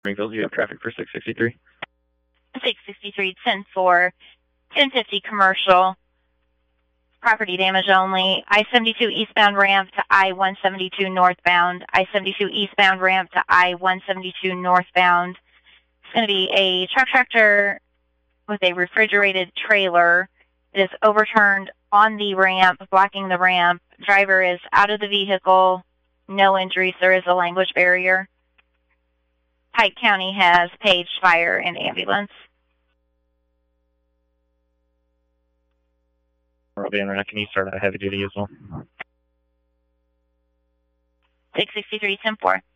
Springfield, you have traffic for 663. 663, 10-4, 1050 commercial. Property damage only. I-72 eastbound ramp to I-172 northbound. I-72 eastbound ramp to I-172 northbound. It's going to be a truck tractor with a refrigerated trailer. It is overturned on the ramp, blocking the ramp. Driver is out of the vehicle. No injuries. There is a language barrier. Pike County has paged fire and ambulance. Van, can you start a heavy duty as well? 663, 10-4.